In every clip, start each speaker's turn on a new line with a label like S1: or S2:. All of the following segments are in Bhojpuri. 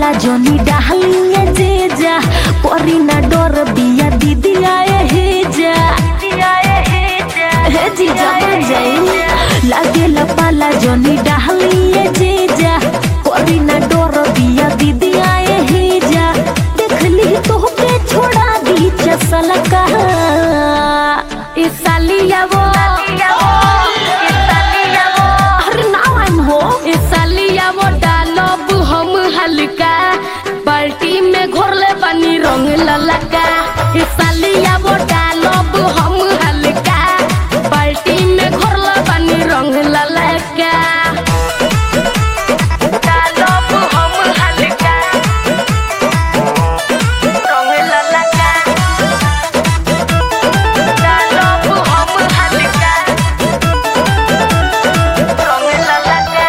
S1: पाला जोनी डालिए जीजा कोरी ना डर बिया दीदी आए हे जा हे जीजा बन जाई लागे ला पाला जोनी डालिए जीजा कोरी ना डर बिया दीदी आए हे जा देख ली तो के छोड़ा दी चसल का इस सालिया वो बाल्टी में घोरले बनी रंग ललका सालिया वो डालब हम हल्का बाल्टी में घोरले बनी रंग ललका डालब हम हल्का रंग ललका डालब हम हल्का रंग ललका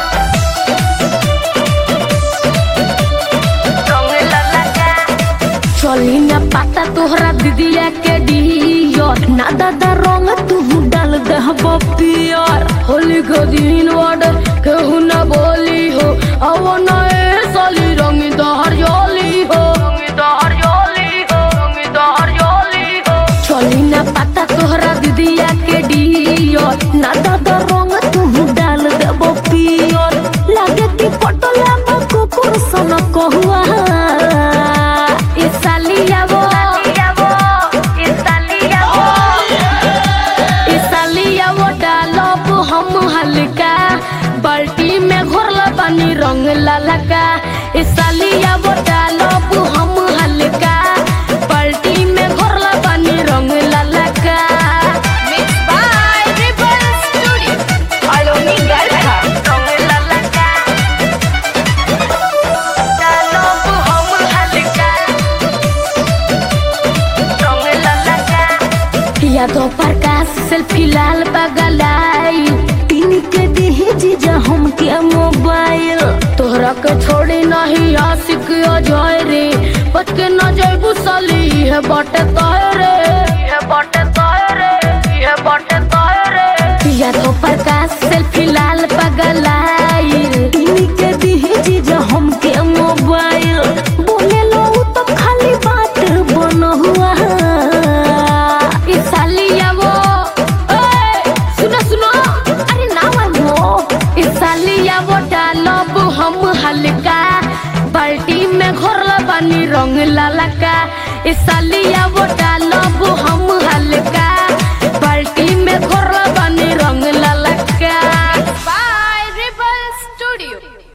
S1: चली ना पाता तोहरा दीदिया के डियर ना दादा रंग तू डाल दह पियर होली को दिन वाड कहू ना बोली हो अब ना साली रंग दहरियोली हो चली ना पाता तोहरा दीदिया के डियर ना दादा रंग तू डाल दब पियर लागे कि पटला कुकुर सन कहुआ बाल्टी में घोरला पानी रंग ललका सालिया वो डालब हम हल्का बाल्टी में घोरला पानी रंग ललका मिक्स बाय रिबन स्टूडियो अलोनी गरखा रंग ललका डालब हम हल्का रंग ललका या तो प्रकाश सेल्फी लाल बगलाई के देहे जीजा हम के मोबाइल तोहरा के छोड़ी नहीं आशिक अजय रे बच के न जाइबू साली है बाटे तारे या तो प्रकाश सेल्फी लाल पगलाई के देहे जीजा हम के मोबाइल बोले लो तो खाली बात बन हुआ सालिया वो सुनो सालिया वो डालब हम हल्का बाल्टी में घोरला पानी रंग ललका सालिया वो डालब हम